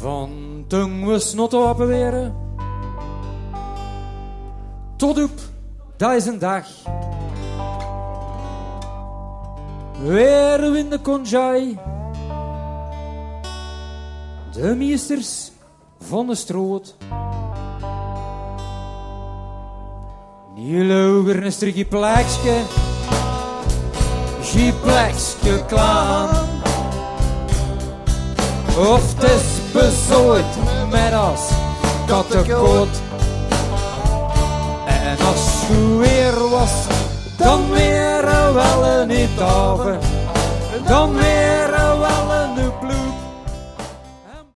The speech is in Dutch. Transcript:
Van toen we snot open weren, tot op deze dag. Weer in de konjai, de meesters van de stroot. Niet loger een stukje plekje, geen plekje klaar. Of het is bezooid met als kattenkoot. En als het weer was, dan weer wel een niet over. Dan weer